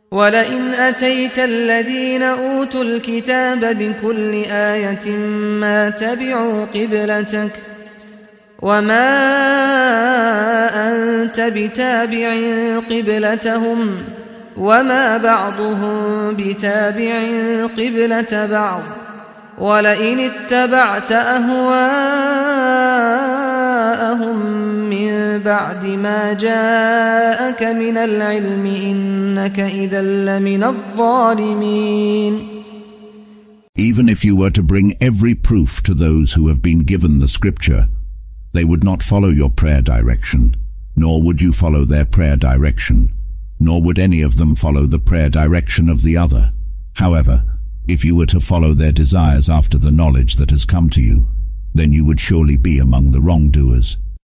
ولئن أتيت الذين أوتوا الكتاب بكل آية ما تبعوا قبلتك وما أنت بتابع قبلتهم وما بعضهم بتابع قبلة بعض ولئن اتبعت أهواءهم من بعد ما جاءك من العلم إنك إذا لمن الظالمين. Even if you were to bring every proof to those who have been given the scripture, they would not follow your prayer direction, nor would you follow their prayer direction, nor would any of them follow the prayer direction of the other. However, if you were to follow their desires after the knowledge that has come to you, then you would surely be among the wrongdoers.